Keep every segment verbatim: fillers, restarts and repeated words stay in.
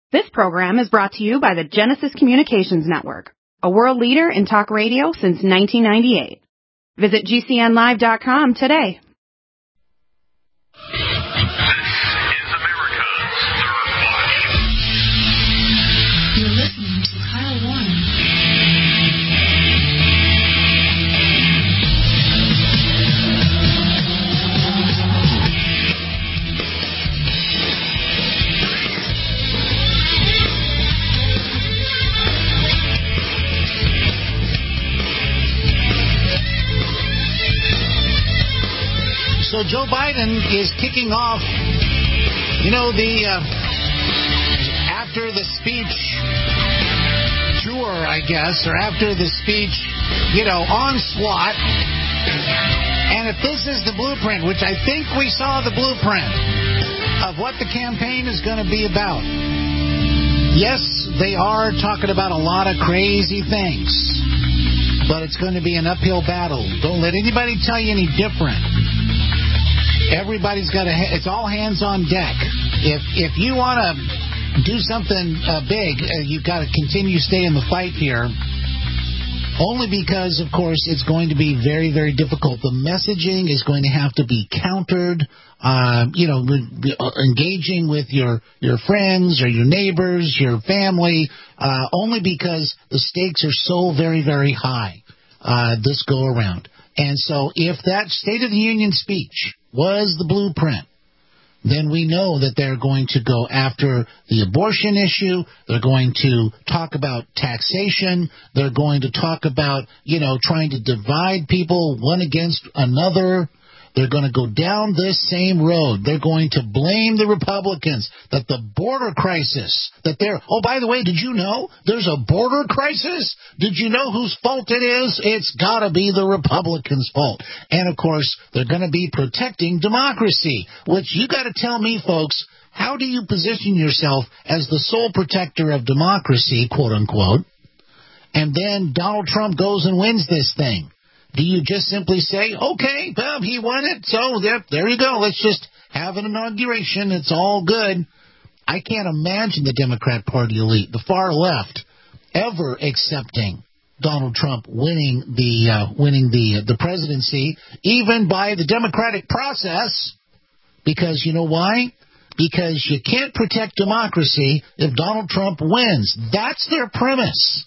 This program is brought to you by the Genesis Communications Network, a world leader in talk radio since nineteen ninety-eight. Visit G C N live dot com today. You're listening to Kyle Warren. So Joe Biden is kicking off, you know, the uh, after the speech tour, I guess, or after the speech, you know, onslaught. And if this is the blueprint, which I think we saw the blueprint of what the campaign is going to be about. Yes, they are talking about a lot of crazy things, but it's going to be an uphill battle. Don't let anybody tell you any different. Everybody's got a, it's all hands on deck. If if you want to do something uh, big, uh, you've got to continue to stay in the fight here. Only because, of course, it's going to be very, very difficult. The messaging is going to have to be countered. Uh, you know, engaging with your, your friends or your neighbors, your family, uh, only because the stakes are so very, very high uh, this go around. And so if that State of the Union speech was the blueprint, then we know that they're going to go after the abortion issue. They're going to talk about taxation. They're going to talk about, you know, trying to divide people one against another. They're going to go down this same road. They're going to blame the Republicans that the border crisis, that they're, oh, by the way, did you know there's a border crisis? Did you know whose fault it is? It's got to be the Republicans' fault. And, of course, they're going to be protecting democracy, which you got to tell me, folks, how do you position yourself as the sole protector of democracy, quote unquote, and then Donald Trump goes and wins this thing? Do you just simply say, okay, well, he won it, so there, there you go. Let's just have an inauguration. It's all good. I can't imagine the Democrat Party elite, the far left, ever accepting Donald Trump winning the uh, winning the the presidency, even by the democratic process. Because you know why? Because you can't protect democracy if Donald Trump wins. That's their premise.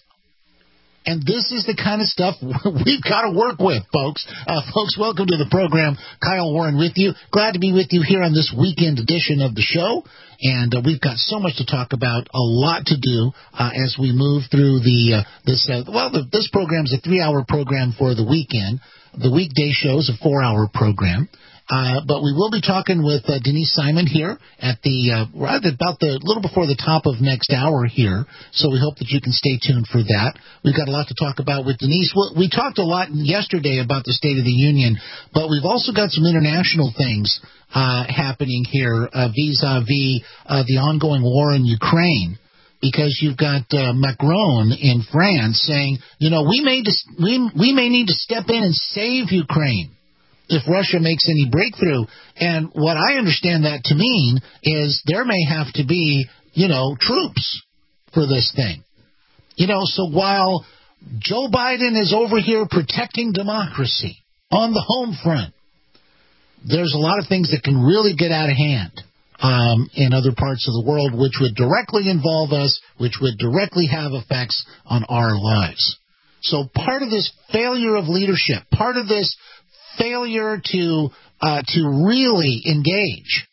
And this is the kind of stuff we've got to work with, folks. Uh, folks, welcome to the program. Kyle Warren with you. Glad to be with you here on this weekend edition of the show. And uh, we've got so much to talk about, a lot to do uh, as we move through the uh, this. Uh, well, the, this program is a three-hour program for the weekend. The weekday show is a four-hour program. Uh, but we will be talking with uh, Denise Simon here at the uh, right about the little before the top of next hour here. So we hope that you can stay tuned for that. We've got a lot to talk about with Denise. Well, we talked a lot yesterday about the State of the Union, but we've also got some international things uh, happening here uh, vis-a-vis uh, the ongoing war in Ukraine. Because you've got uh, Macron in France saying, you know, we may dis- we we may need to step in and save Ukraine if Russia makes any breakthrough. And what I understand that to mean is there may have to be, you know, troops for this thing. You know, so while Joe Biden is over here protecting democracy on the home front, there's a lot of things that can really get out of hand um, in other parts of the world, which would directly involve us, which would directly have effects on our lives. So part of this failure of leadership, part of this failure to uh, to really engage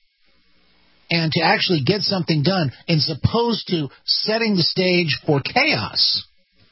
and to actually get something done, as opposed to setting the stage for chaos.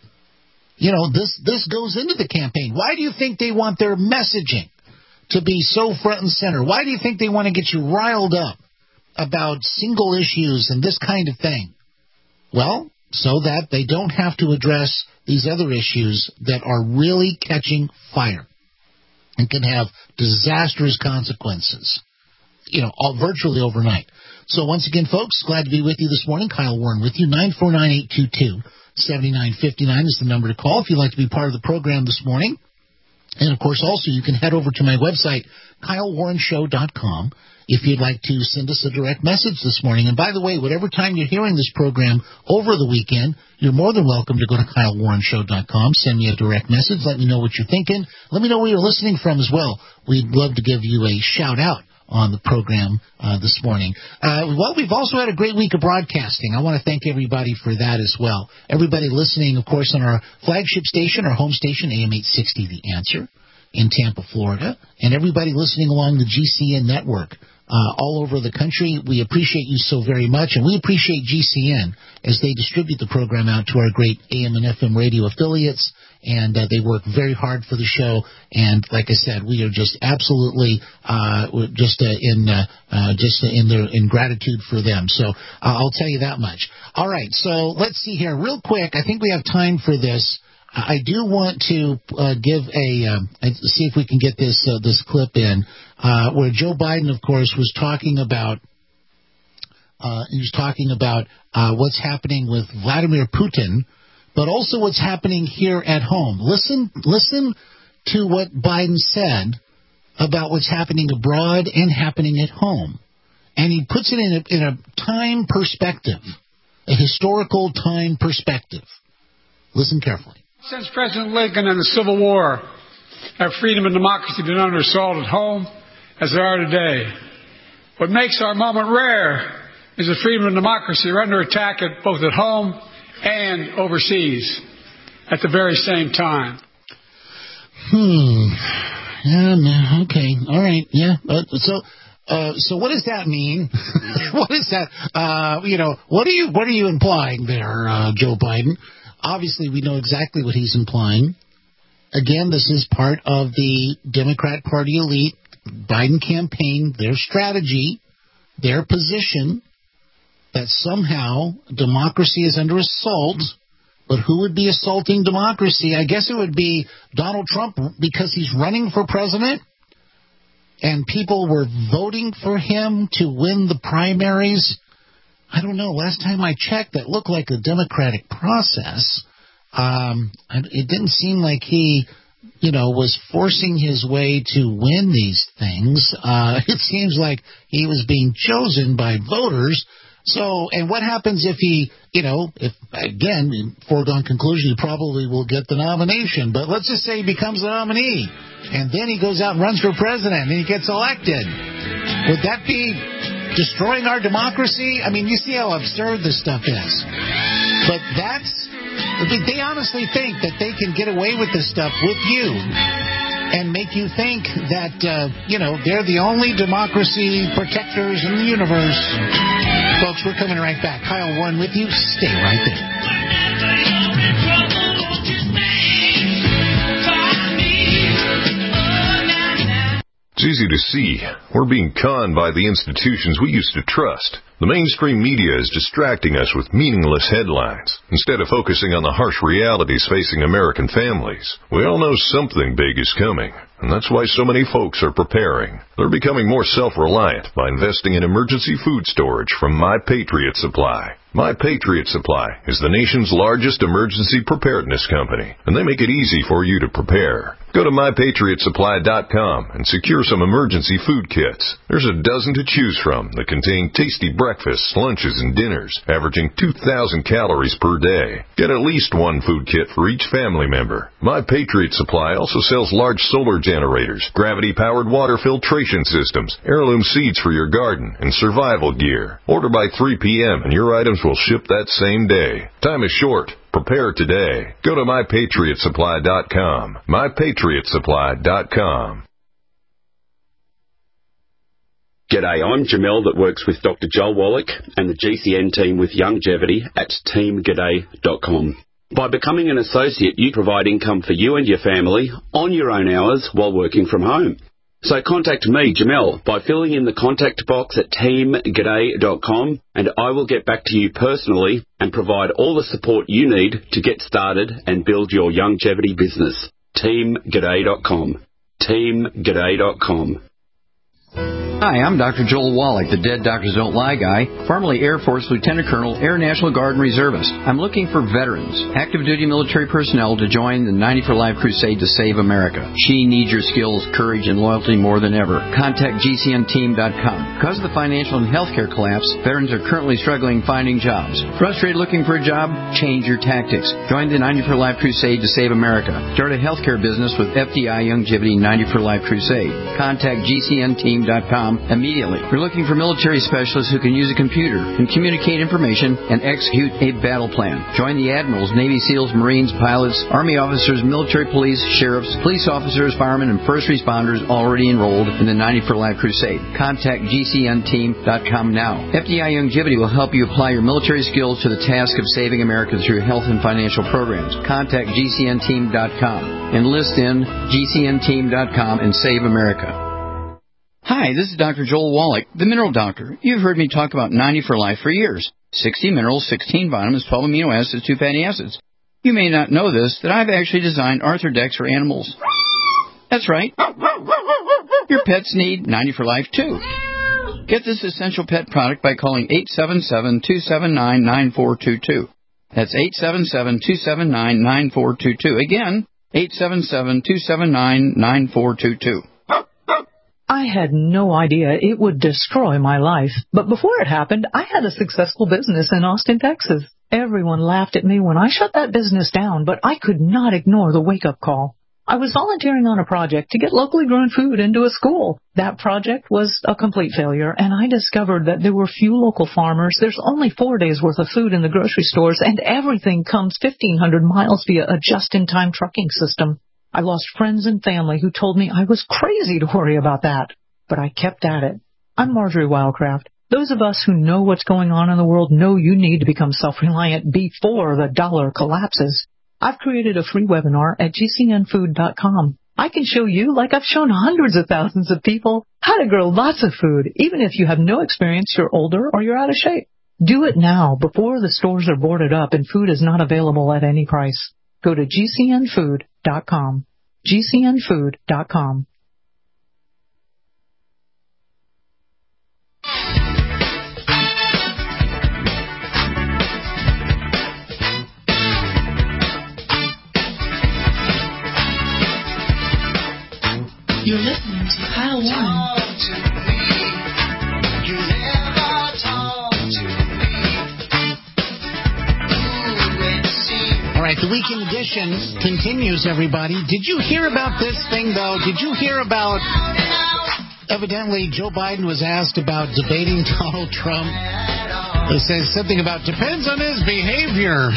You know, this this goes into the campaign. Why do you think they want their messaging to be so front and center? Why do you think they want to get you riled up about single issues and this kind of thing? Well, so that they don't have to address these other issues that are really catching fire and can have disastrous consequences, you know, all, virtually overnight. So once again, folks, glad to be with you this morning. Kyle Warren with you. nine four nine, eight two two, seven nine five nine is the number to call if you'd like to be part of the program this morning. And, of course, also you can head over to my website, kyle warren show dot com, if you'd like to send us a direct message this morning. And, by the way, whatever time you're hearing this program over the weekend, you're more than welcome to go to kyle warren show dot com, send me a direct message, let me know what you're thinking, let me know where you're listening from as well. We'd love to give you a shout-out on the program uh, this morning. Uh, well, we've also had a great week of broadcasting. I want to thank everybody for that as well. Everybody listening, of course, on our flagship station, our home station, A M eight sixty, The Answer, in Tampa, Florida, and everybody listening along the G C N network uh, all over the country. We appreciate you so very much, and we appreciate G C N as they distribute the program out to our great A M and F M radio affiliates. And uh, they work very hard for the show. And like I said, we are just absolutely uh, just uh, in uh, uh, just in their in gratitude for them. So uh, I'll tell you that much. All right. So let's see here, real quick. I think we have time for this. I do want to uh, give a um, see if we can get this uh, this clip in uh, where Joe Biden, of course, was talking about uh, he was talking about uh, what's happening with Vladimir Putin. But also what's happening here at home. Listen, listen to what Biden said about what's happening abroad and happening at home. And he puts it in a, in a time perspective, a historical time perspective. Listen carefully. Since President Lincoln and the Civil War, our freedom and democracy have been under assault at home as they are today. What makes our moment rare is that freedom and democracy are under attack at both at home and overseas at the very same time. Hmm. Yeah, okay. All right. Yeah. Uh, so, uh, so what does that mean? What is that? Uh, you know, what are you, what are you implying there, uh, Joe Biden? Obviously, we know exactly what he's implying. Again, this is part of the Democrat Party elite, Biden campaign, their strategy, their position, that somehow democracy is under assault. But who would be assaulting democracy? I guess it would be Donald Trump, because he's running for president and people were voting for him to win the primaries. I don't know. Last time I checked, that looked like a democratic process. Um, it didn't seem like he, you know, was forcing his way to win these things. Uh, it seems like he was being chosen by voters. So, and what happens if he, you know, if, again, in foregone conclusion, he probably will get the nomination. But let's just say he becomes the nominee, and then he goes out and runs for president, and he gets elected. Would that be destroying our democracy? I mean, you see how absurd this stuff is. But that's, they honestly think that they can get away with this stuff with you and make you think that, uh, you know, they're the only democracy protectors in the universe. Folks, we're coming right back. Kyle Warren with you. Stay right there. It's easy to see. We're being conned by the institutions we used to trust. The mainstream media is distracting us with meaningless headlines instead of focusing on the harsh realities facing American families. We all know something big is coming, and that's why so many folks are preparing. They're becoming more self-reliant by investing in emergency food storage from My Patriot Supply. My Patriot Supply is the nation's largest emergency preparedness company, and they make it easy for you to prepare. Go to my patriot supply dot com and secure some emergency food kits. There's a dozen to choose from that contain tasty breakfasts, lunches, and dinners, averaging two thousand calories per day. Get at least one food kit for each family member. My Patriot Supply also sells large solar generators, gravity-powered water filtration systems, heirloom seeds for your garden, and survival gear. Order by three p.m. and your items will ship that same day. Time is short. Prepare today. Go to my patriot supply dot com. my patriot supply dot com. G'day, I'm Jamel that works with Doctor Joel Wallach and the G C N team with Longevity at team g'day dot com. By becoming an associate, you provide income for you and your family on your own hours while working from home. So contact me, Jamel, by filling in the contact box at team g'day dot com, and I will get back to you personally and provide all the support you need to get started and build your longevity business. team g'day dot com. team g'day dot com. Hi, I'm Doctor Joel Wallach, the Dead Doctors Don't Lie guy, formerly Air Force Lieutenant Colonel, Air National Guard and Reservist. I'm looking for veterans, active duty military personnel to join the ninety for Life crusade to save America. She needs your skills, courage, and loyalty more than ever. Contact G C N team dot com. Because of the financial and healthcare collapse, veterans are currently struggling finding jobs. Frustrated looking for a job? Change your tactics. Join the ninety for Life crusade to save America. Start a healthcare business with F D I Youngevity ninety for Life crusade. Contact G C N team dot com immediately. We're looking for military specialists who can use a computer and communicate information and execute a battle plan. Join the admirals, Navy SEALs, Marines, pilots, Army officers, military police, sheriffs, police officers, firemen, and first responders already enrolled in the ninety for Life crusade. Contact G C N team dot com now. F D I Youngevity will help you apply your military skills to the task of saving America through health and financial programs. Contact G C N team dot com. Enlist in G C N team dot com and save America. Hi, this is Doctor Joel Wallach, the Mineral Doctor. You've heard me talk about ninety for Life for years. sixty minerals, sixteen vitamins, twelve amino acids, two fatty acids. You may not know this, that I've actually designed Arthrodex for animals. That's right. Your pets need ninety for Life, too. Get this essential pet product by calling eight seven seven, two seven nine, nine four two two. That's eight seven seven, two seven nine, nine four two two. Again, eight seven seven, two seven nine, nine four two two. I had no idea it would destroy my life. But before it happened, I had a successful business in Austin, Texas. Everyone laughed at me when I shut that business down, but I could not ignore the wake-up call. I was volunteering on a project to get locally grown food into a school. That project was a complete failure, and I discovered that there were few local farmers. There's only four days' worth of food in the grocery stores, and everything comes fifteen hundred miles via a just-in-time trucking system. I lost friends and family who told me I was crazy to worry about that. But I kept at it. I'm Marjorie Wildcraft. Those of us who know what's going on in the world know you need to become self-reliant before the dollar collapses. I've created a free webinar at G C N food dot com. I can show you, like I've shown hundreds of thousands of people, how to grow lots of food, even if you have no experience, you're older, or you're out of shape. Do it now before the stores are boarded up and food is not available at any price. Go to G C N food dot com. G C N food dot com. You're listening to Kyle Warren. All right, the weekend edition continues, everybody. Did you hear about this thing, though? Did you hear about, evidently, Joe Biden was asked about debating Donald Trump. It says something about, depends on his behavior.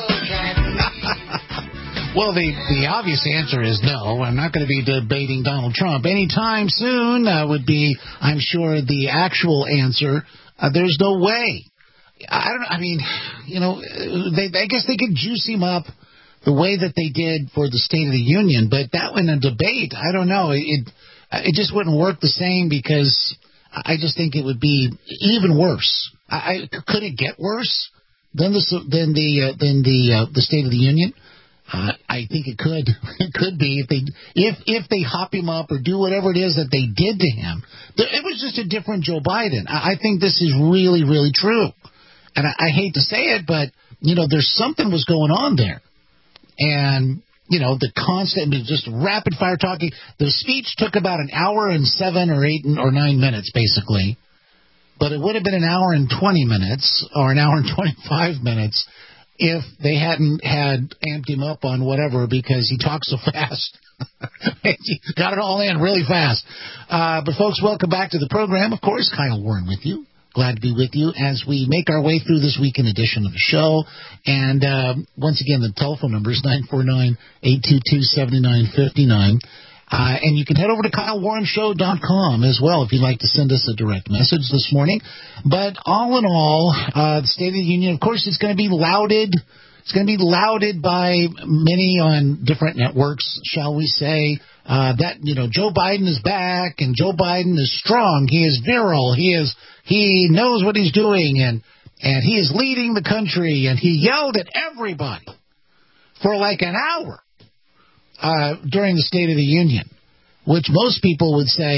Well, the, the obvious answer is no. I'm not going to be debating Donald Trump anytime soon. Uh, would be, I'm sure, the actual answer. Uh, there's no way. I don't know. I mean, you know, they, I guess they could juice him up the way that they did for the State of the Union. But that in a debate, I don't know. It it just wouldn't work the same because I just think it would be even worse. I, I could it get worse than the than the uh, than the uh, the State of the Union? Uh, I think it could. It could be if they if if they hop him up or do whatever it is that they did to him. It was just a different Joe Biden. I, I think this is really, really true. And I, I hate to say it, but, you know, there's something was going on there. And, you know, the constant, just rapid fire talking. The speech took about an hour and seven or eight or nine minutes, basically. But it would have been an hour and twenty minutes or an hour and twenty-five minutes if they hadn't had amped him up on whatever because he talks so fast. He got it all in really fast. Uh, but, folks, welcome back to the program. Of course, Kyle Warren with you. Glad to be with you as we make our way through this weekend edition of the show. And uh, once again, the telephone number is nine four nine, eight two two, seven nine five nine. Uh, and you can head over to Kyle Warren Show dot com as well if you'd like to send us a direct message this morning. But all in all, uh, the State of the Union, of course, is going to be lauded. It's going to be lauded by many on different networks, shall we say, uh, that, you know, Joe Biden is back and Joe Biden is strong. He is virile. He is, he knows what he's doing and, and he is leading the country. And he yelled at everybody for like an hour, uh, during the State of the Union, which most people would say,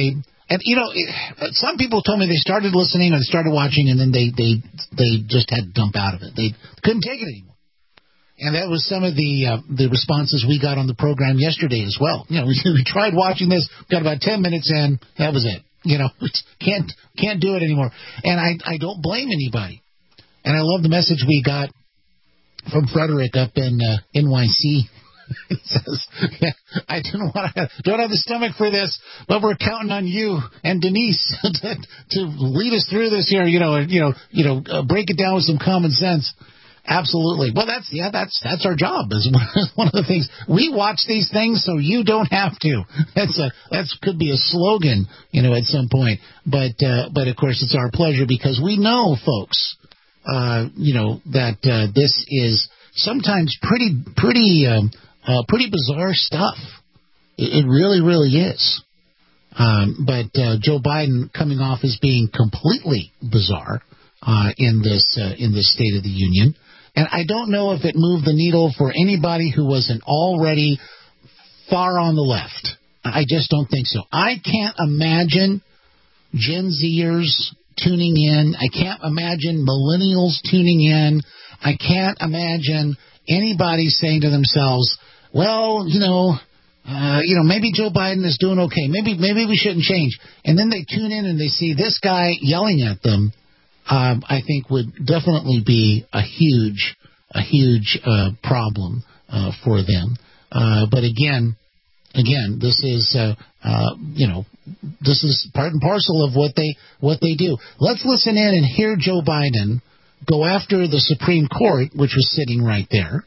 And, you know, it, some people told me they started listening or they started watching, and then they, they, they just had to dump out of it. They couldn't take it anymore. And that was some of the uh, the responses we got on the program yesterday as well. You know, we, we tried watching this, got about ten minutes in, that was it. You know, can't can't do it anymore. And I, I don't blame anybody. And I love the message we got from Frederick up in uh, N Y C. He says, yeah, I don't want to, don't have the stomach for this, but we're counting on you and Denise to, to lead us through this here. You know, you know, you know, uh, break it down with some common sense. Absolutely. Well, that's yeah, that's that's our job. Is one of the things we watch these things so you don't have to. That's a that's could be a slogan, you know, at some point. But uh, but of course, it's our pleasure because we know, folks, uh, you know, that uh, this is sometimes pretty pretty. Um, Uh, pretty bizarre stuff. It, it really, really is. Um, but uh, Joe Biden coming off as being completely bizarre uh, in this uh, in this State of the Union, and I don't know if it moved the needle for anybody who wasn't already far on the left. I just don't think so. I can't imagine Gen Zers tuning in. I can't imagine millennials tuning in. I can't imagine anybody saying to themselves, well, you know, uh, you know, maybe Joe Biden is doing okay. Maybe maybe we shouldn't change. And then they tune in and they see this guy yelling at them, um, I think would definitely be a huge, a huge uh, problem uh, for them. Uh, but again, again, this is, uh, uh, you know, this is part and parcel of what they what they do. Let's listen in and hear Joe Biden go after the Supreme Court, which was sitting right there.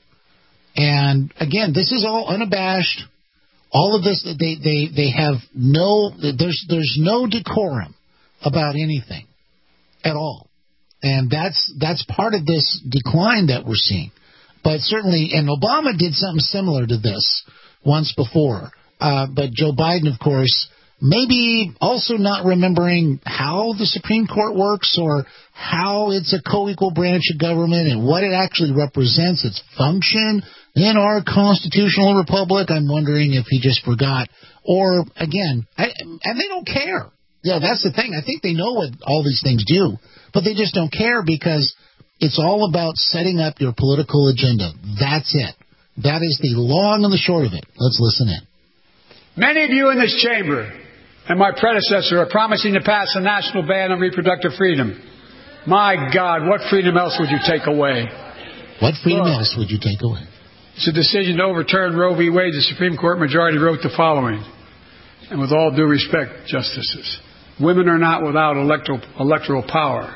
And again, this is all unabashed. All of this, they, they, they have no, there's, there's no decorum about anything at all. And that's, that's part of this decline that we're seeing. But certainly, and Obama did something similar to this once before. Uh, but Joe Biden, of course, maybe also not remembering how the Supreme Court works or how it's a co-equal branch of government and what it actually represents, its function in our constitutional republic. I'm wondering if he just forgot. Or, again, I, and they don't care. Yeah, that's the thing. I think they know what all these things do, but they just don't care because it's all about setting up your political agenda. That's it. That is the long and the short of it. Let's listen in. Many of you in this chamber and my predecessor are promising to pass a national ban on reproductive freedom. My God, what freedom else would you take away? What freedom Look, else would you take away? It's a decision to overturn Roe v. Wade. The Supreme Court majority wrote the following, and with all due respect, justices, women are not without electoral, electoral power.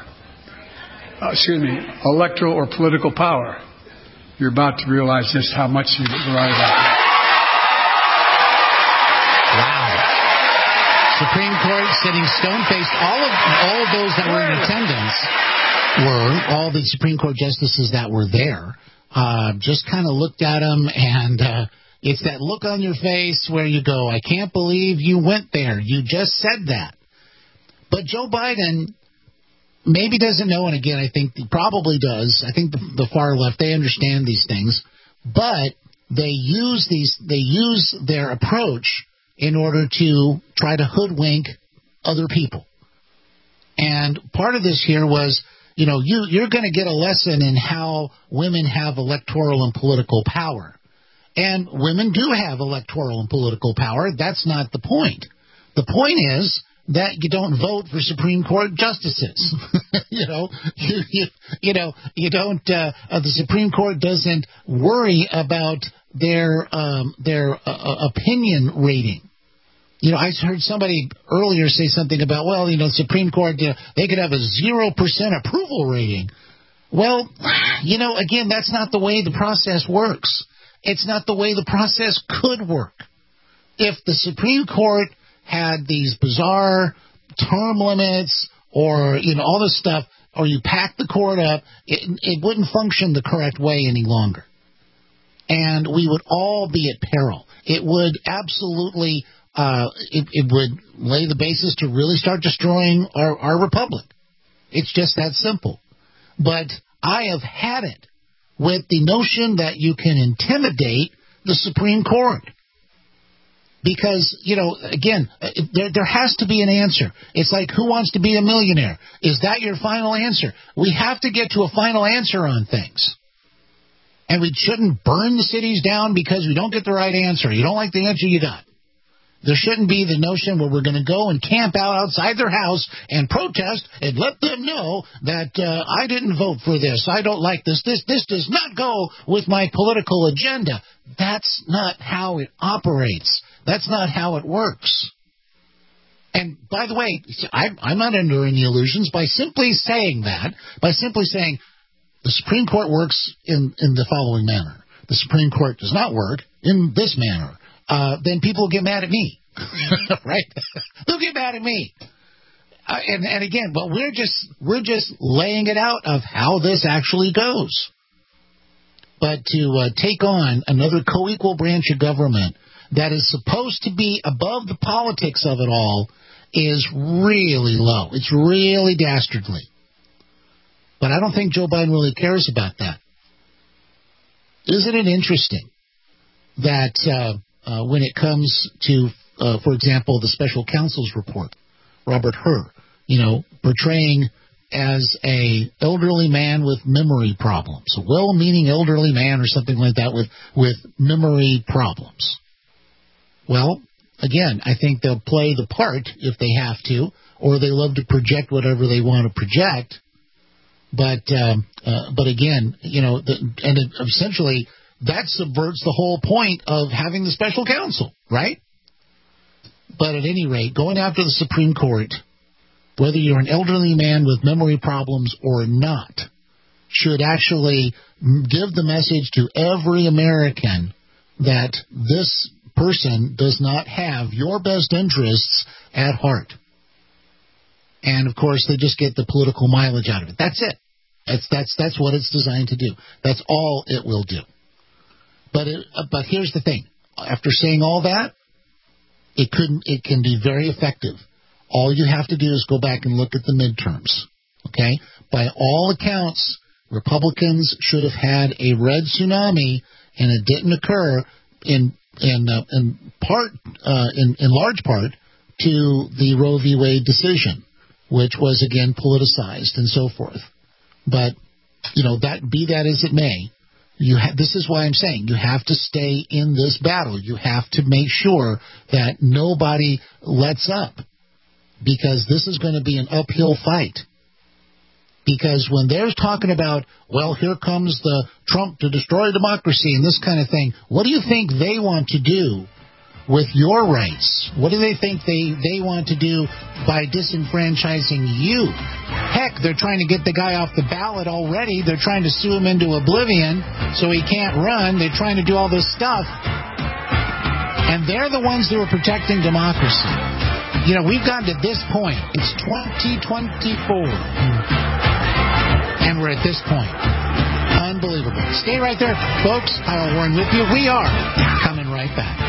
Uh, excuse me, electoral or political power. You're about to realize just how much you're right about that. Supreme Court sitting stone-faced. All of all of those that were in attendance were, all the Supreme Court justices that were there, uh, just kind of looked at them, and uh, it's that look on your face where you go, I can't believe you went there. You just said that. But Joe Biden maybe doesn't know, and again, I think he probably does. I think the, the far left, they understand these things, but they use these. They use their approach in order to try to hoodwink other people. And part of this here was, you know, you, you're going to get a lesson in how women have electoral and political power. And women do have electoral and political power. That's not the point. The point is that you don't vote for Supreme Court justices. you know, you, you, you know, you don't, uh, uh, the Supreme Court doesn't worry about their, um, their uh, opinion rating. You know, I heard somebody earlier say something about, well, you know, Supreme Court, you know, they could have a zero percent approval rating. Well, you know, again, that's not the way the process works. It's not the way the process could work. If the Supreme Court had these bizarre term limits or, you know, all this stuff, or you pack the court up, it, it wouldn't function the correct way any longer. And we would all be at peril. It would absolutely... Uh, it, it would lay the basis to really start destroying our, our republic. It's just that simple. But I have had it with the notion that you can intimidate the Supreme Court. Because, you know, again, there there has to be an answer. It's like, who wants to be a millionaire? Is that your final answer? We have to get to a final answer on things. And we shouldn't burn the cities down because we don't get the right answer. You don't like the answer you got. There shouldn't be the notion where we're going to go and camp out outside their house and protest and let them know that uh, I didn't vote for this. I don't like this. This this does not go with my political agenda. That's not how it operates. That's not how it works. And by the way, I'm, I'm not under any illusions. By simply saying that, by simply saying the Supreme Court works in, in the following manner, the Supreme Court does not work in this manner, Uh, then people will get mad at me, right? They'll get mad at me. Uh, and, and again, but we're just we're just laying it out of how this actually goes. But to uh, take on another co-equal branch of government that is supposed to be above the politics of it all is really low. It's really dastardly. But I don't think Joe Biden really cares about that. Isn't it interesting that Uh, Uh, when it comes to, uh, for example, the special counsel's report, Robert Hur, you know, portraying as a elderly man with memory problems, a well-meaning elderly man or something like that with, with memory problems. Well, again, I think they'll play the part if they have to, or they love to project whatever they want to project. But, um, uh, but again, you know, the, and it, essentially, that subverts the whole point of having the special counsel, right? But at any rate, going after the Supreme Court, whether you're an elderly man with memory problems or not, should actually give the message to every American that this person does not have your best interests at heart. And, of course, they just get the political mileage out of it. That's it. That's, that's, that's what it's designed to do. That's all it will do. But it, but here's the thing. After saying all that, it couldn't. It can be very effective. All you have to do is go back and look at the midterms. Okay? By all accounts, Republicans should have had a red tsunami, and it didn't occur in in uh, in part uh, in in large part to the Roe v. Wade decision, which was again politicized and so forth. But you know, that be that as it may. You ha- this is why I'm saying you have to stay in this battle. You have to make sure that nobody lets up, because this is going to be an uphill fight. Because when they're talking about, well, here comes the Trump to destroy democracy and this kind of thing, what do you think they want to do with your rights? What do they think they, they want to do by disenfranchising you? Heck, they're trying to get the guy off the ballot already. They're trying to sue him into oblivion so he can't run. They're trying to do all this stuff. And they're the ones who are protecting democracy. You know, we've gotten to this point. It's twenty twenty-four. And we're at this point. Unbelievable. Stay right there, folks. Kyle Warren with you. We are coming right back.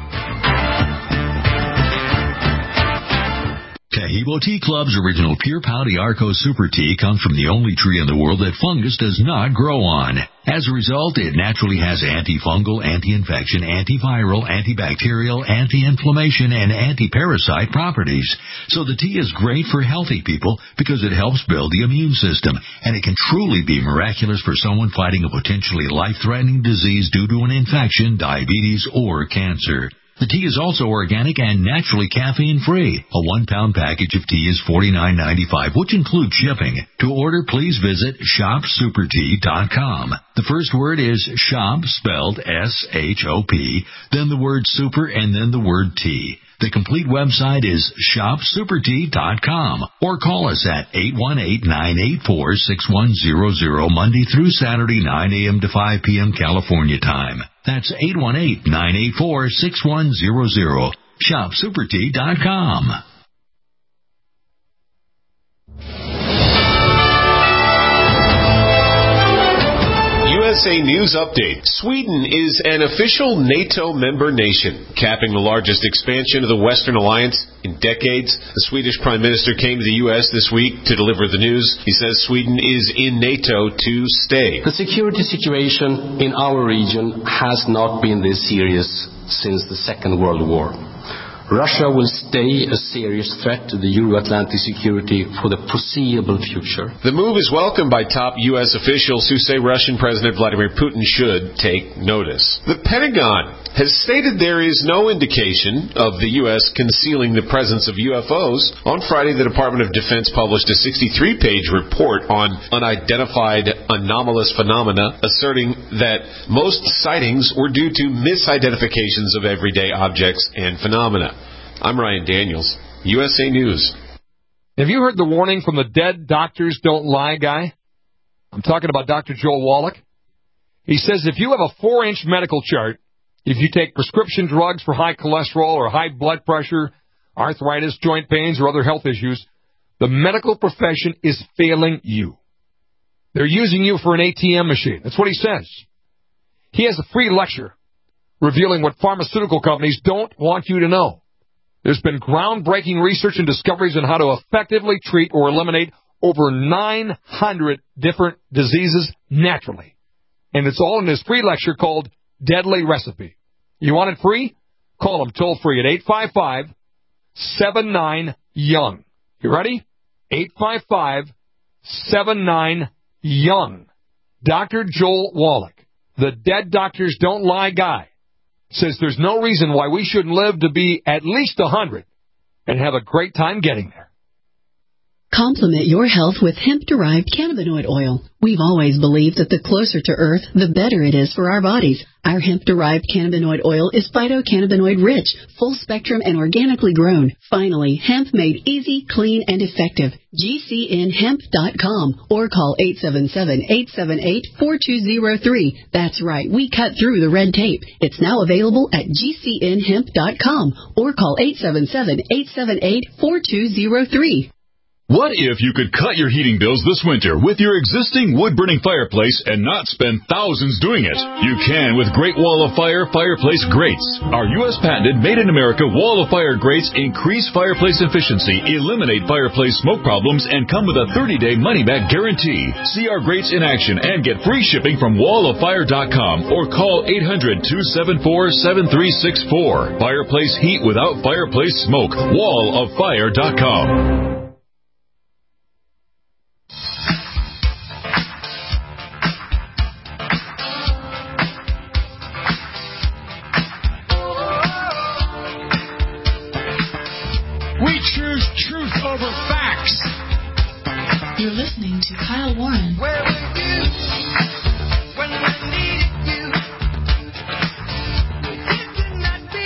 Taheebo Tea Club's original Pure Pau d'Arco Super Tea comes from the only tree in the world that fungus does not grow on. As a result, it naturally has antifungal, anti-infection, antiviral, antibacterial, anti-inflammation, and anti-parasite properties. So the tea is great for healthy people because it helps build the immune system, and it can truly be miraculous for someone fighting a potentially life-threatening disease due to an infection, diabetes, or cancer. The tea is also organic and naturally caffeine-free. A one-pound package of tea is forty-nine ninety-five, which includes shipping. To order, please visit shop super tea dot com. The first word is shop, spelled S H O P, then the word super, and then the word tea. The complete website is shop super tea dot com, or call us at eight one eight, nine eight four, six one zero zero Monday through Saturday, nine a.m. to five p.m. California time. That's eight one eight, nine eight four, six one zero zero. shop super tea dot com. U S A News Update. Sweden is an official NATO member nation, capping the largest expansion of the Western Alliance in decades. The Swedish Prime Minister came to the U S this week to deliver the news. He says Sweden is in NATO to stay. The security situation in our region has not been this serious since the Second World War. Russia will stay a serious threat to the Euro-Atlantic security for the foreseeable future. The move is welcomed by top U S officials who say Russian President Vladimir Putin should take notice. The Pentagon has stated there is no indication of the U S concealing the presence of U F Os. On Friday, the Department of Defense published a sixty-three page report on unidentified anomalous phenomena, asserting that most sightings were due to misidentifications of everyday objects and phenomena. I'm Ryan Daniels, U S A News. Have you heard the warning from the dead doctors don't lie guy? I'm talking about Doctor Joel Wallach. He says if you have a four-inch medical chart, if you take prescription drugs for high cholesterol or high blood pressure, arthritis, joint pains, or other health issues, the medical profession is failing you. They're using you for an A T M machine. That's what he says. He has a free lecture revealing what pharmaceutical companies don't want you to know. There's been groundbreaking research and discoveries on how to effectively treat or eliminate over nine hundred different diseases naturally. And it's all in this free lecture called Deadly Recipe. You want it free? Call them toll free at eight five five, seven nine, young. You ready? eight five five, seven nine, young. Doctor Joel Wallach, the dead doctors don't lie guy, says there's no reason why we shouldn't live to be at least one hundred and have a great time getting there. Complement your health with hemp-derived cannabinoid oil. We've always believed that the closer to Earth, the better it is for our bodies. Our hemp-derived cannabinoid oil is phytocannabinoid-rich, full-spectrum, and organically grown. Finally, hemp made easy, clean, and effective. G C N hemp dot com or call eight seven seven, eight seven eight, four two zero three. That's right, we cut through the red tape. It's now available at G C N hemp dot com or call eight seven seven, eight seven eight, four two zero three. What if you could cut your heating bills this winter with your existing wood-burning fireplace and not spend thousands doing it? You can with Great Wall of Fire Fireplace Grates. Our U S patented made-in-America Wall of Fire grates increase fireplace efficiency, eliminate fireplace smoke problems, and come with a thirty-day money-back guarantee. See our grates in action and get free shipping from wall of fire dot com or call eight hundred, two seven four, seven three six four. Fireplace heat without fireplace smoke. wall of fire dot com. Truth over facts. You're listening to Kyle Warren. Where were you when I needed you? Did not be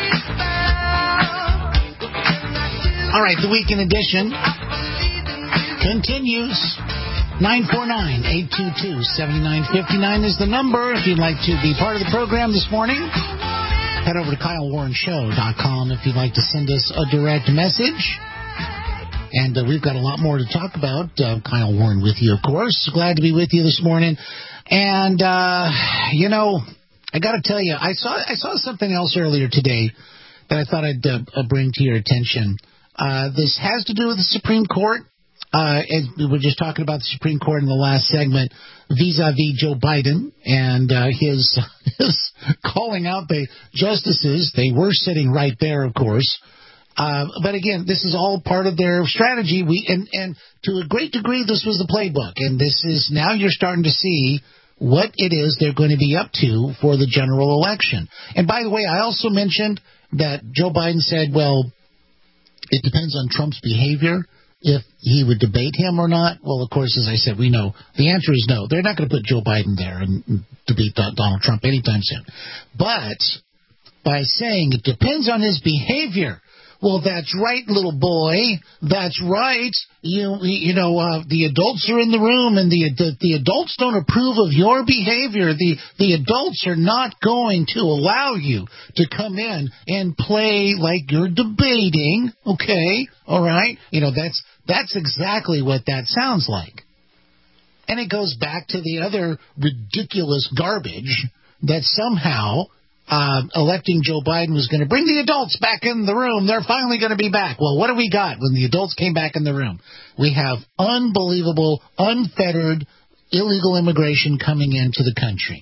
found. All right, the weekend edition continues. nine four nine, eight two two, seven nine five nine is the number if you'd like to be part of the program this morning. Head over to Kyle Warren Show dot com if you'd like to send us a direct message. And uh, we've got a lot more to talk about. Uh, Kyle Warren with you, of course. Glad to be with you this morning. And, uh, you know, I got to tell you, I saw I saw something else earlier today that I thought I'd uh, bring to your attention. Uh, this has to do with the Supreme Court. Uh, and we were just talking about the Supreme Court in the last segment vis-a-vis Joe Biden and uh, his, his calling out the justices. They were sitting right there, of course. Uh, but again, this is all part of their strategy. We and, and to a great degree, this was the playbook. And this is now you're starting to see what it is they're going to be up to for the general election. And by the way, I also mentioned that Joe Biden said, well, it depends on Trump's behavior if he would debate him or not. Well, of course, as I said, we know the answer is no. They're not going to put Joe Biden there and debate Donald Trump anytime soon. But by saying it depends on his behavior, well, that's right, little boy. That's right. You you know, uh, the adults are in the room, and the, the the adults don't approve of your behavior. The the adults are not going to allow you to come in and play like you're debating. Okay, all right. You know, that's that's exactly what that sounds like. And it goes back to the other ridiculous garbage that somehow uh, electing Joe Biden was going to bring the adults back in the room. They're finally going to be back. Well, what do we got when the adults came back in the room? We have unbelievable, unfettered, illegal immigration coming into the country.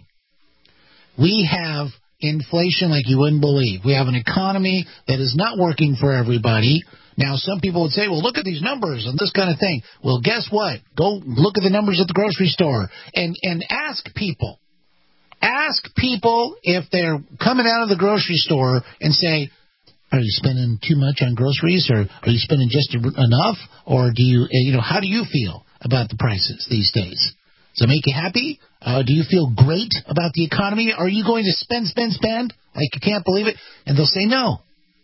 We have inflation like you wouldn't believe. We have an economy that is not working for everybody. Now, some people would say, well, look at these numbers and this kind of thing. Well, guess what? Go look at the numbers at the grocery store and, and ask people. Ask people if they're coming out of the grocery store and say, are you spending too much on groceries, or are you spending just enough? Or do you, you know, how do you feel about the prices these days? Does it make you happy? Uh, do you feel great about the economy? Are you going to spend, spend, spend like you can't believe it? And they'll say no.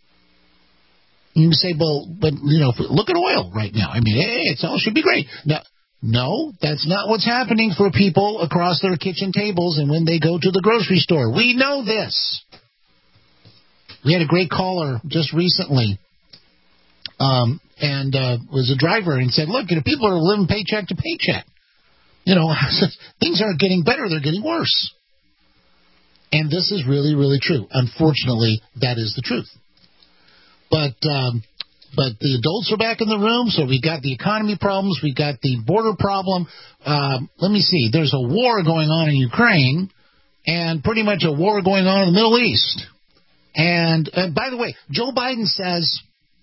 You can say, well, but, you know, look at oil right now. I mean, hey, it all should be great. No, no, that's not what's happening for people across their kitchen tables and when they go to the grocery store. We know this. We had a great caller just recently, um, and uh, was a driver and said, look, you know, people are living paycheck to paycheck. You know, things aren't getting better, they're getting worse. And this is really, really true. Unfortunately, that is the truth. But um, but the adults are back in the room, so we've got the economy problems, we've got the border problem. Um, let me see, there's a war going on in Ukraine, and pretty much a war going on in the Middle East. And uh, by the way, Joe Biden says,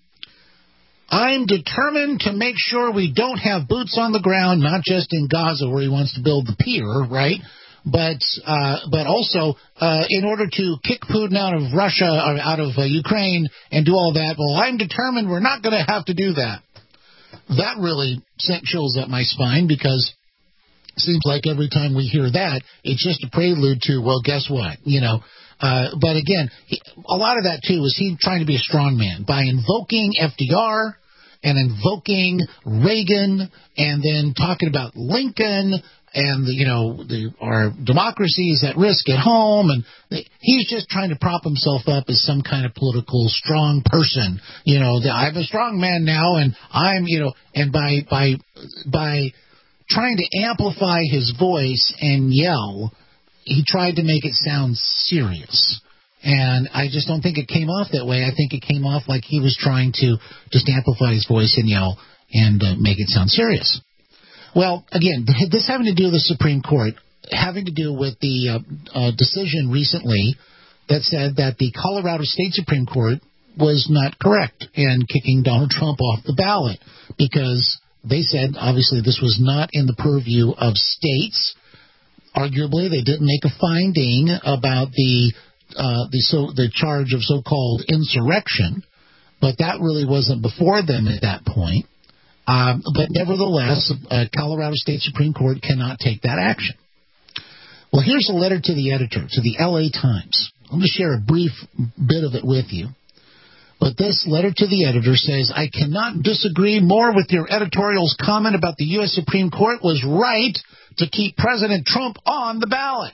I'm determined to make sure we don't have boots on the ground, not just in Gaza where he wants to build the pier, right? But uh, but also uh, in order to kick Putin out of Russia or out of uh, Ukraine and do all that. Well, I'm determined we're not going to have to do that. That really sent chills up my spine, because it seems like every time we hear that, it's just a prelude to, well, guess what? You know. Uh, but again, he, a lot of that too is he trying to be a strong man by invoking F D R and invoking Reagan and then talking about Lincoln. And, the, you know, the, our democracy is at risk at home. And the, he's just trying to prop himself up as some kind of political strong person. You know, the, I'm a strong man now, and I'm, you know, and by by by trying to amplify his voice and yell, he tried to make it sound serious. And I just don't think it came off that way. I think it came off like he was trying to just amplify his voice and yell and uh, make it sound serious. Well, again, this having to do with the Supreme Court, having to do with the uh, uh, decision recently that said that the Colorado State Supreme Court was not correct in kicking Donald Trump off the ballot, because they said, obviously, this was not in the purview of states. Arguably, they didn't make a finding about the uh, the so the charge of so-called insurrection, but that really wasn't before them at that point. Um, but nevertheless, uh, Colorado State Supreme Court cannot take that action. Well, here's a letter to the editor, to the L A Times. I'm going to share a brief bit of it with you. But this letter to the editor says, I cannot disagree more with your editorial's comment about the U S Supreme Court was right to keep President Trump on the ballot.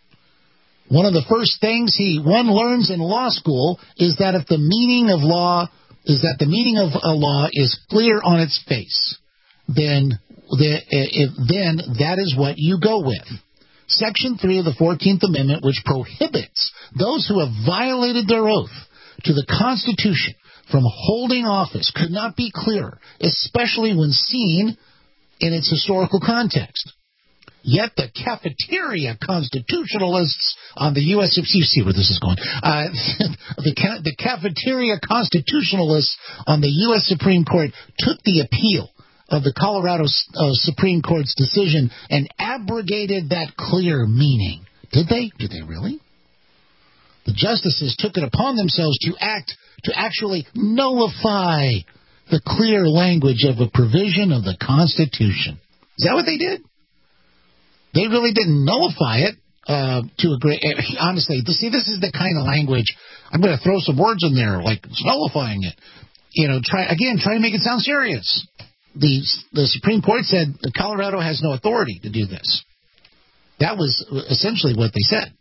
One of the first things he one learns in law school is that if the meaning of law is that the meaning of a law is clear on its face, then the, if, then that is what you go with. Section three of the fourteenth Amendment, which prohibits those who have violated their oath to the Constitution from holding office, could not be clearer, especially when seen in its historical context. Yet the cafeteria constitutionalists on the U S You see where this is going. Uh, the, ca- the cafeteria constitutionalists on the U S Supreme Court took the appeal of the Colorado uh, Supreme Court's decision and abrogated that clear meaning. Did they? Did they really? The justices took it upon themselves to act, to actually nullify the clear language of a provision of the Constitution. Is that what they did? They really didn't nullify it uh, to a great... Honestly, see, this is the kind of language... I'm going to throw some words in there, like it's nullifying it. You know, try again, try to make it sound serious. The, the Supreme Court said that Colorado has no authority to do this. That was essentially what they said.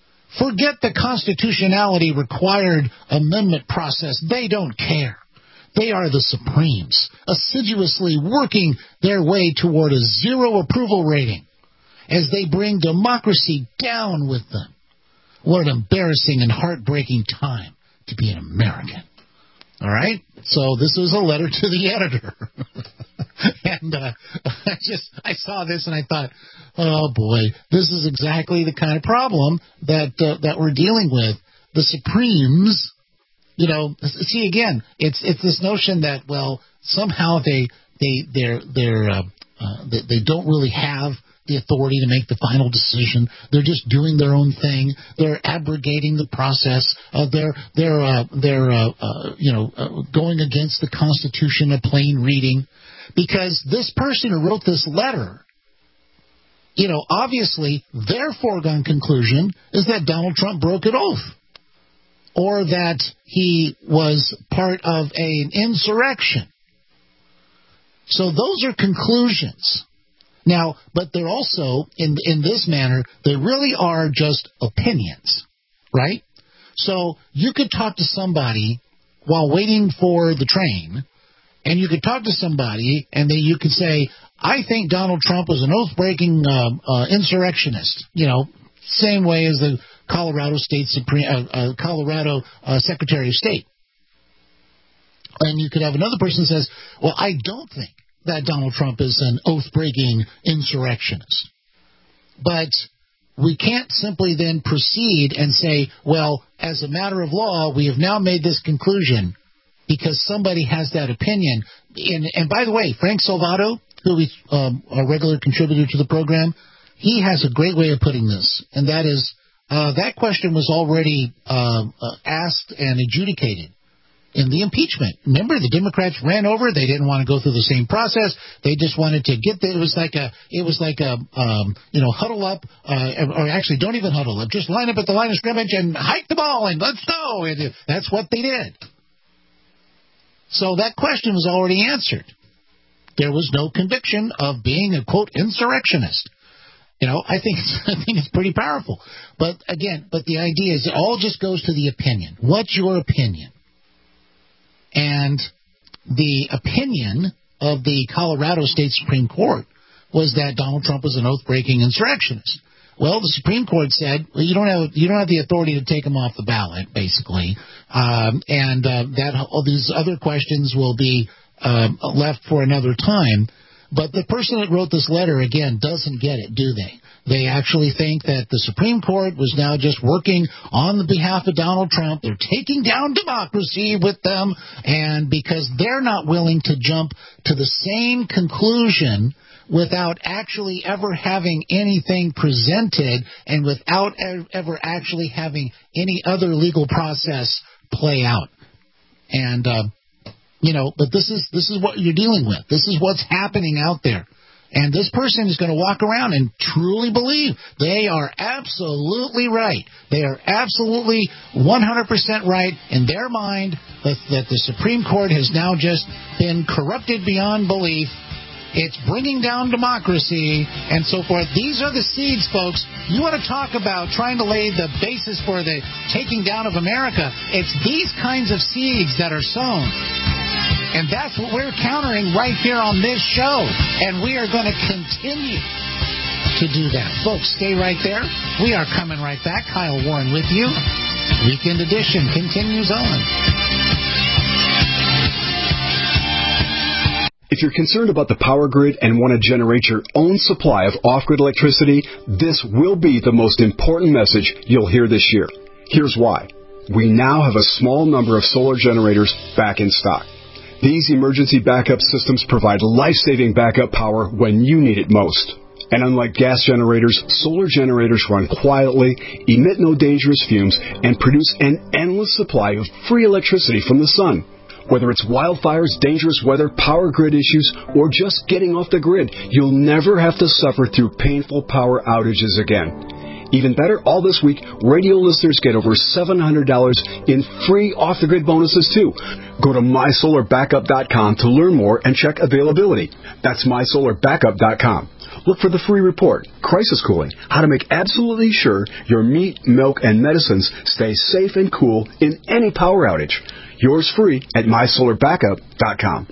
Forget the constitutionality required amendment process. They don't care. They are the Supremes, assiduously working their way toward a zero approval rating as they bring democracy down with them. What an embarrassing and heartbreaking time to be an American. All right? So this is a letter to the editor. and uh, I just, I saw this and I thought, oh boy, this is exactly the kind of problem that uh, that we're dealing with. The Supremes, you know, see again, it's it's this notion that, well, somehow they they they're they're uh, uh, they, they don't really have the authority to make the final decision. They're just doing their own thing. They're abrogating the process. Uh, they're they're uh, they're uh, uh, you know uh, going against the Constitution, a plain reading, because this person who wrote this letter, you know, obviously their foregone conclusion is that Donald Trump broke an oath, or that he was part of a, an insurrection. So those are conclusions. Now, but they're also, in in this manner, they really are just opinions, right? So you could talk to somebody while waiting for the train, and you could talk to somebody, and then you could say, I think Donald Trump was an oath-breaking uh, uh, insurrectionist, you know, same way as the Colorado State Supreme, uh, uh, Colorado uh, Secretary of State. And you could have another person who says, well, I don't think that Donald Trump is an oath-breaking insurrectionist. But we can't simply then proceed and say, well, as a matter of law, we have now made this conclusion because somebody has that opinion. And, and by the way, Frank Salvato, who is um, a regular contributor to the program, he has a great way of putting this, and that is, uh, that question was already uh, uh, asked and adjudicated in the impeachment. Remember, the Democrats ran over. They didn't want to go through the same process. They just wanted to get there. It was like a, it was like a, um, you know, huddle up, uh, or actually don't even huddle up. Just line up at the line of scrimmage and hike the ball and let's go. And that's what they did. So that question was already answered. There was no conviction of being a, quote, insurrectionist. You know, I think it's, I think it's pretty powerful. But again, but the idea is it all just goes to the opinion. What's your opinion? And the opinion of the Colorado State Supreme Court was that Donald Trump was an oath-breaking insurrectionist. Well, the Supreme Court said, well, you don't have you don't have the authority to take him off the ballot, basically, um, and uh, that all these other questions will be uh, left for another time. But the person that wrote this letter, again, doesn't get it, do they? They actually think that the Supreme Court was now just working on the behalf of Donald Trump. They're taking down democracy with them, and because they're not willing to jump to the same conclusion without actually ever having anything presented and without ever actually having any other legal process play out. And, uh, you know, but this is this is what you're dealing with. This is what's happening out there. And this person is going to walk around and truly believe they are absolutely right. They are absolutely one hundred percent right in their mind that, that the Supreme Court has now just been corrupted beyond belief. It's bringing down democracy and so forth. These are the seeds, folks. You want to talk about trying to lay the basis for the taking down of America. It's these kinds of seeds that are sown. And that's what we're countering right here on this show. And we are going to continue to do that. Folks, stay right there. We are coming right back. Kyle Warren with you. Weekend Edition continues on. If you're concerned about the power grid and want to generate your own supply of off-grid electricity, this will be the most important message you'll hear this year. Here's why. We now have a small number of solar generators back in stock. These emergency backup systems provide life-saving backup power when you need it most. And unlike gas generators, solar generators run quietly, emit no dangerous fumes, and produce an endless supply of free electricity from the sun. Whether it's wildfires, dangerous weather, power grid issues, or just getting off the grid, you'll never have to suffer through painful power outages again. Even better, all this week, radio listeners get over seven hundred dollars in free off-the-grid bonuses, too. Go to my solar backup dot com to learn more and check availability. That's my solar backup dot com. Look for the free report, Crisis Cooling, how to make absolutely sure your meat, milk, and medicines stay safe and cool in any power outage. Yours free at my solar backup dot com.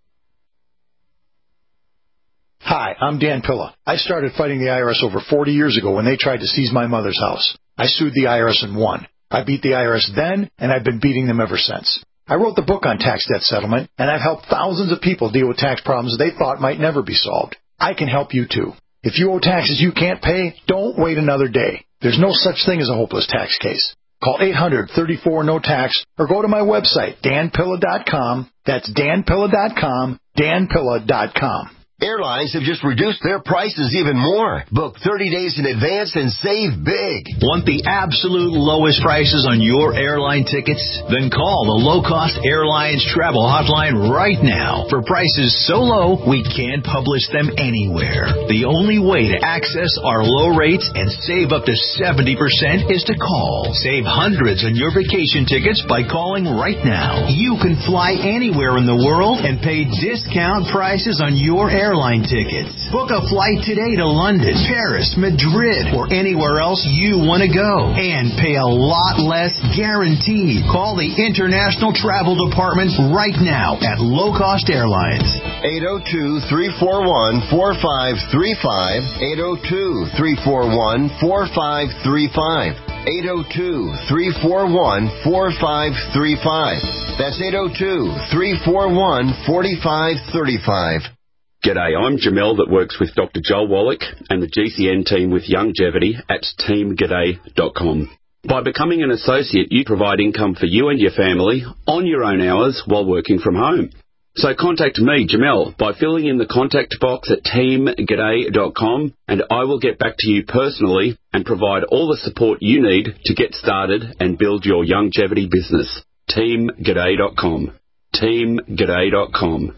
Hi, I'm Dan Pilla. I started fighting the I R S over forty years ago when they tried to seize my mother's house. I sued the I R S and won. I beat the I R S then, and I've been beating them ever since. I wrote the book on tax debt settlement, and I've helped thousands of people deal with tax problems they thought might never be solved. I can help you, too. If you owe taxes you can't pay, don't wait another day. There's no such thing as a hopeless tax case. Call eight hundred, thirty-four, no tax or go to my website, dan pilla dot com. That's dan pilla dot com, dan pilla dot com. Airlines have just reduced their prices even more. Book thirty days in advance and save big. Want the absolute lowest prices on your airline tickets? Then call the Low Cost Airlines Travel Hotline right now for prices so low we can't publish them anywhere. The only way to access our low rates and save up to seventy percent is to call. Save hundreds on your vacation tickets by calling right now. You can fly anywhere in the world and pay discount prices on your airline Airline tickets. Book a flight today to London, Paris, Madrid, or anywhere else you want to go and pay a lot less guaranteed. Call the International Travel Department right now at Low Cost Airlines. eight oh two, three four one, four five three five. eight oh two, three four one, four five three five. eight oh two, three four one, four five three five. That's eight oh two, three four one, four five three five. G'day, I'm Jamel that works with Doctor Joel Wallach and the G C N team with Longevity at team g'day dot com. By becoming an associate, you provide income for you and your family on your own hours while working from home. So contact me, Jamel, by filling in the contact box at team g'day dot com, and I will get back to you personally and provide all the support you need to get started and build your longevity business. team g'day dot com. team g'day dot com.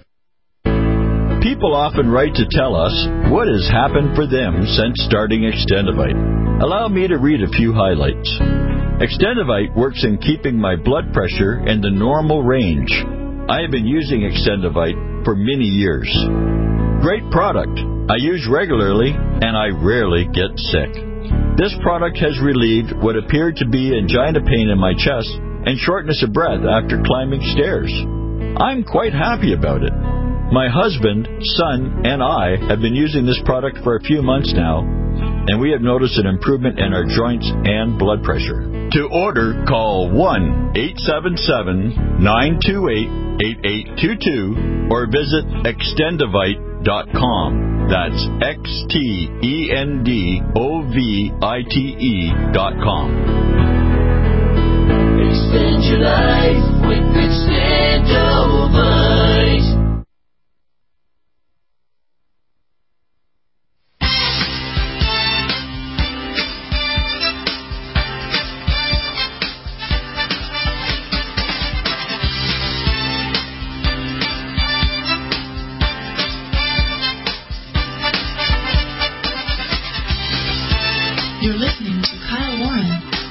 People often write to tell us what has happened for them since starting Extendivite. Allow me to read a few highlights. Extendivite works in keeping my blood pressure in the normal range. I have been using Extendivite for many years. Great product. I use regularly and I rarely get sick. This product has relieved what appeared to be angina pain in my chest and shortness of breath after climbing stairs. I'm quite happy about it. My husband, son, and I have been using this product for a few months now, and we have noticed an improvement in our joints and blood pressure. To order, call one eight seven seven, nine two eight, eight eight two two or visit extendivite dot com. That's X T E N D O V I T E dot com. Extend your life with Extendivite. You're listening to Kyle Warren.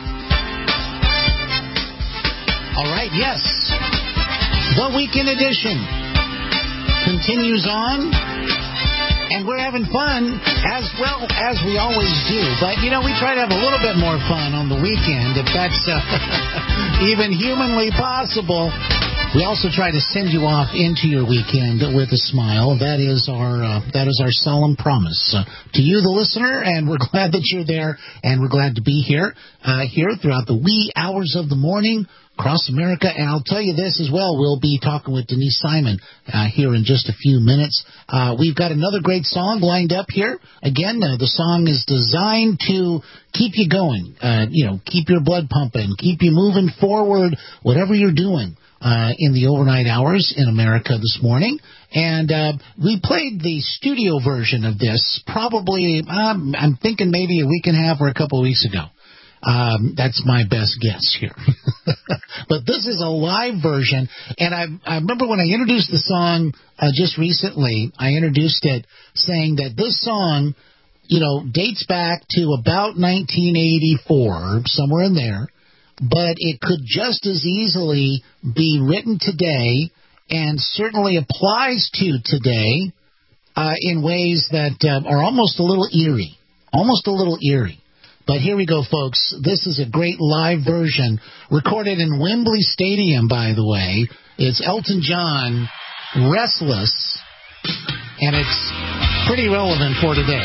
All right, yes. The Weekend Edition continues on, and we're having fun as well as we always do. But, you know, we try to have a little bit more fun on the weekend, if that's uh, even humanly possible. We also try to send you off into your weekend with a smile. That is our uh, that is our solemn promise uh, to you, the listener, and we're glad that you're there, and we're glad to be here uh, here throughout the wee hours of the morning across America. And I'll tell you this as well, we'll be talking with Denise Simon uh, here in just a few minutes. Uh, we've got another great song lined up here. Again, uh, the song is designed to keep you going, uh, you know, keep your blood pumping, keep you moving forward, whatever you're doing. Uh, in the overnight hours in America this morning. And uh, we played the studio version of this probably, um, I'm thinking maybe a week and a half or a couple of weeks ago. Um, that's my best guess here. But this is a live version. And I, I remember when I introduced the song uh, just recently, I introduced it saying that this song you know, dates back to about nineteen eighty-four, somewhere in there, but it could just as easily be written today and certainly applies to today uh, in ways that uh, are almost a little eerie, almost a little eerie. But here we go, folks. This is a great live version recorded in Wembley Stadium, by the way. It's Elton John, Restless, and it's pretty relevant for today.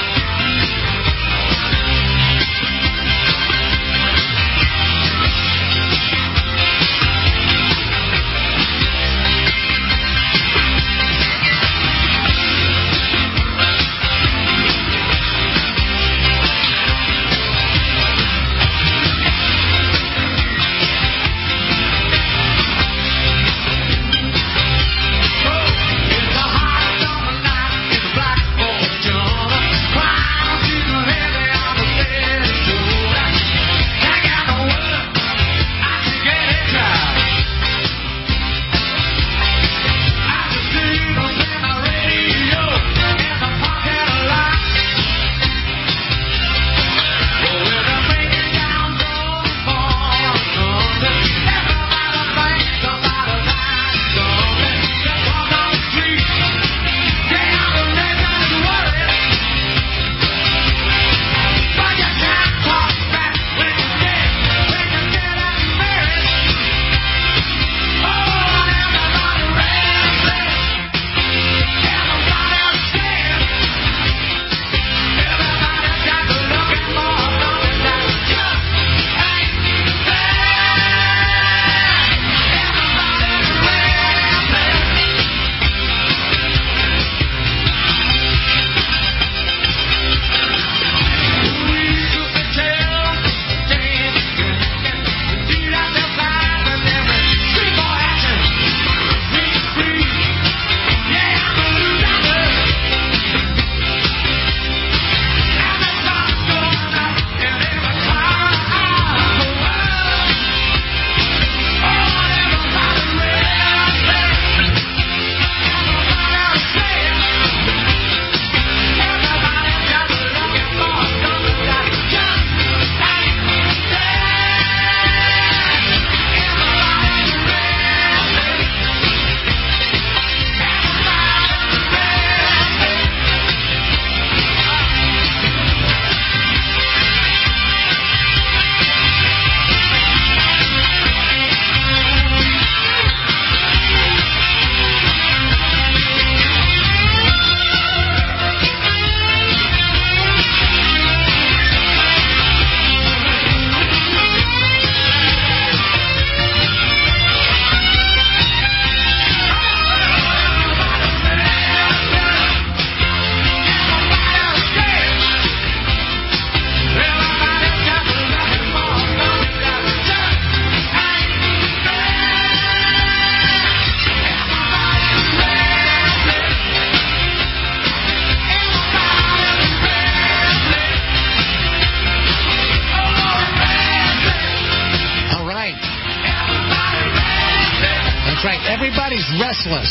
Restless.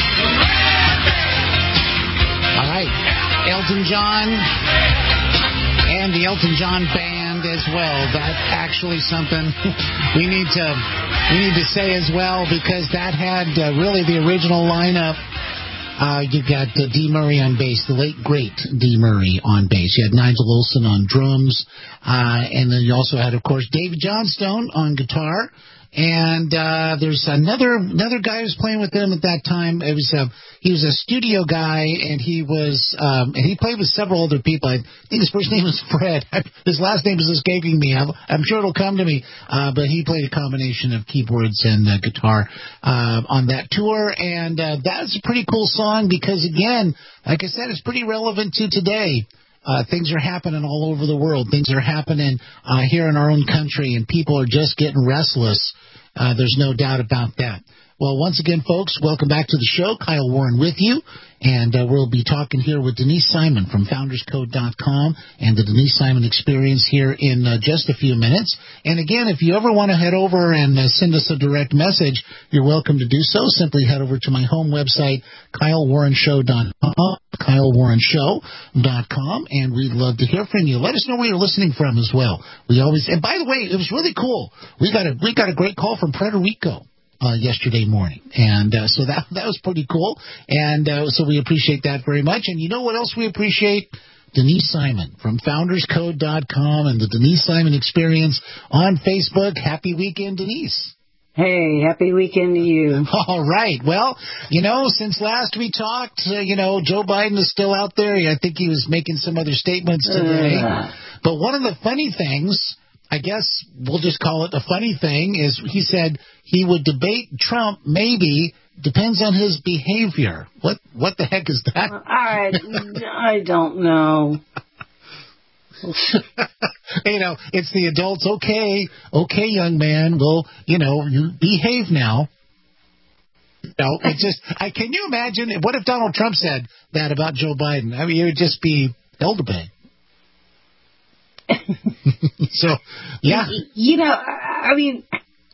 All right, Elton John and the Elton John Band as well. That's actually something we need to we need to say as well, because that had uh, really the original lineup. Uh, you got uh, Dee Murray on bass, the late great Dee Murray on bass. You had Nigel Wilson on drums, uh, and then you also had, of course, David Johnstone on guitar. And uh, there's another another guy who was playing with them at that time. It was a, he was a studio guy, and he was um, and he played with several other people. I think his first name was Fred. His last name is escaping me. I'm, I'm sure it'll come to me. Uh, but he played a combination of keyboards and uh, guitar uh, on that tour, and uh, that's a pretty cool song because, again, like I said, it's pretty relevant to today. Uh, things are happening all over the world. Things are happening uh, here in our own country, and people are just getting restless. Uh, there's no doubt about that. Well, once again, folks, welcome back to the show. Kyle Warren with you. And uh, we'll be talking here with Denise Simon from founders code dot com and the Denise Simon Experience here in uh, just a few minutes. And again, if you ever want to head over and uh, send us a direct message, you're welcome to do so. Simply head over to my home website, Kyle Warren Show dot com, Kyle Warren Show dot com, and we'd love to hear from you. Let us know where you're listening from as well. We always, and by the way, it was really cool. We got a we got a great call from Puerto Rico. Uh, yesterday morning, and uh, so that that was pretty cool, and uh, so we appreciate that very much. And you know what else we appreciate? Denise Simon from founders code dot com and the Denise Simon Experience on Facebook. Happy weekend, Denise. Hey, happy weekend to you. All right. Well, you know, since last we talked, uh, you know, Joe Biden is still out there. I think he was making some other statements today. Uh. But one of the funny things, I guess we'll just call it a funny thing, is he said he would debate Trump, maybe, depends on his behavior. What what the heck is that? I, I don't know. You know, it's the adults. Okay, okay, young man, well, you know, you behave now. No, it just, I can you imagine, what if Donald Trump said that about Joe Biden? I mean, it would just be hell to pay. So, yeah. You know, I mean,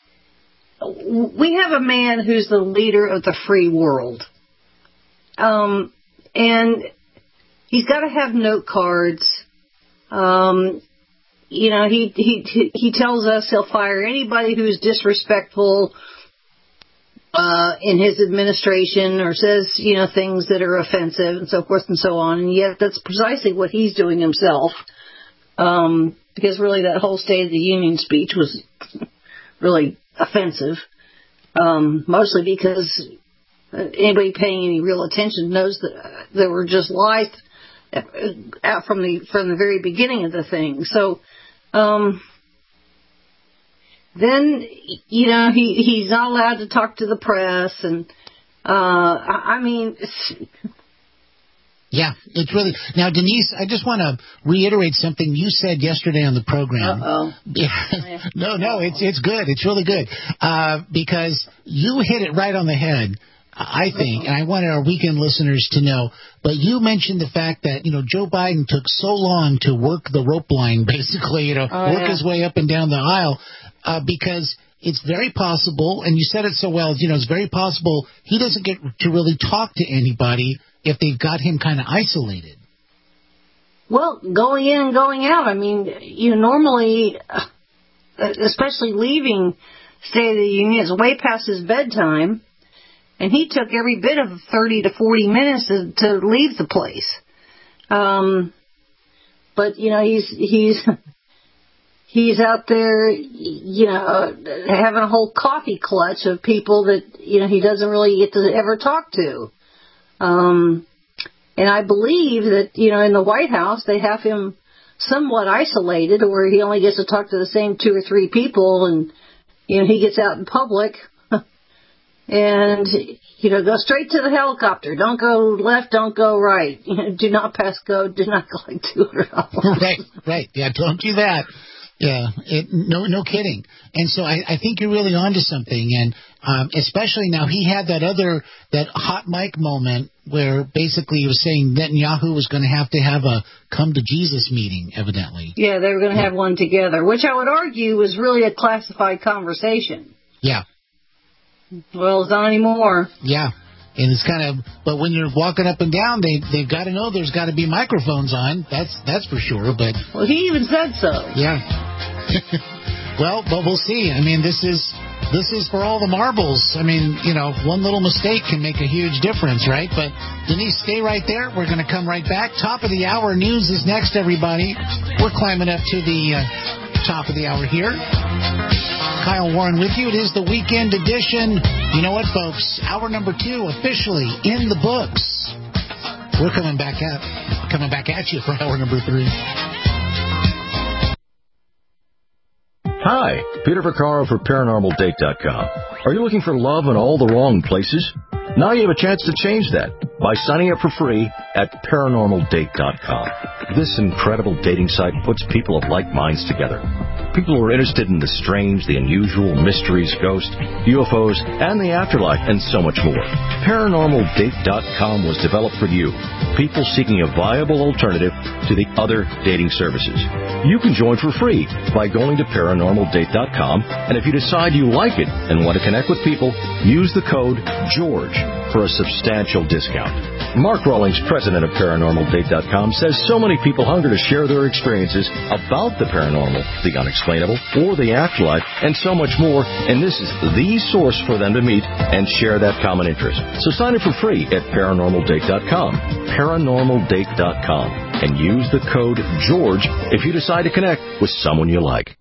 we have a man who's the leader of the free world. Um, and he's got to have note cards. Um, you know, he, he, he tells us he'll fire anybody who's disrespectful, uh, in his administration or says, you know, things that are offensive and so forth and so on. And yet that's precisely what he's doing himself. Um, because really that whole State of the Union speech was really offensive. Um, mostly because anybody paying any real attention knows that there were just lies out from the, from the very beginning of the thing. So, um, then, you know, he, he's not allowed to talk to the press and, uh, I, I mean, yeah, it's really... Now, Denise, I just want to reiterate something you said yesterday on the program. Uh-oh. Yeah. No, no, it's it's good. It's really good. Uh, because you hit it right on the head, I think, and I wanted our weekend listeners to know, but you mentioned the fact that, you know, Joe Biden took so long to work the rope line, basically, you know, oh, work yeah. his way up and down the aisle, uh, because... It's very possible, and you said it so well, you know, it's very possible he doesn't get to really talk to anybody if they've got him kind of isolated. Well, going in and going out, I mean, you know, normally, especially leaving State of the Union, it's way past his bedtime, and he took every bit of thirty to forty minutes to, to leave the place. Um, but, you know, he's... he's He's out there, you know, having a whole coffee clutch of people that, you know, he doesn't really get to ever talk to. Um, and I believe that, you know, in the White House, they have him somewhat isolated where he only gets to talk to the same two or three people and, you know, he gets out in public and, you know, go straight to the helicopter. Don't go left, don't go right. You know, do not pass go, do not collect two hundred dollars. Right, right. Yeah, don't do that. Yeah, it, no, no kidding. And so I, I think you're really onto something, and um, especially now he had that other that hot mic moment where basically he was saying Netanyahu was going to have to have a come to Jesus meeting, evidently. Yeah, they were going to have one together, which I would argue was really a classified conversation. Yeah. Well, it's not anymore. Yeah. And it's kind of, but when you're walking up and down, they they've got to know there's got to be microphones on. That's that's for sure. But well, he even said so. Yeah. Well, but we'll see. I mean, this is this is for all the marbles. I mean, you know, one little mistake can make a huge difference, right? But Denise, stay right there. We're going to come right back. Top of the hour news is next, everybody. We're climbing up to the uh, top of the hour here. Kyle Warren with you. It is the weekend edition. You know what, folks? Hour number two officially in the books. We're coming back at coming back at you for hour number three. Hi, Peter Vaccaro for Paranormal Date dot com. Are you looking for love in all the wrong places? Now you have a chance to change that by signing up for free at Paranormal Date dot com. This incredible dating site puts people of like minds together. people who are interested in the strange, the unusual, mysteries, ghosts, U F Os, and the afterlife, and so much more. Paranormal Date dot com was developed for you, people seeking a viable alternative to the other dating services. You can join for free by going to Paranormal Date dot com, and if you decide you like it and want to connect with people, use the code GEORGE for a substantial discount. Mark Rawlings, president of Paranormal Date dot com, says so many people hunger to share their experiences about the paranormal, the unexplainable, or the afterlife, and so much more, and this is the source for them to meet and share that common interest. So sign up for free at Paranormal Date dot com, Paranormal Date dot com, and use the code GEORGE if you decide to connect with someone you like.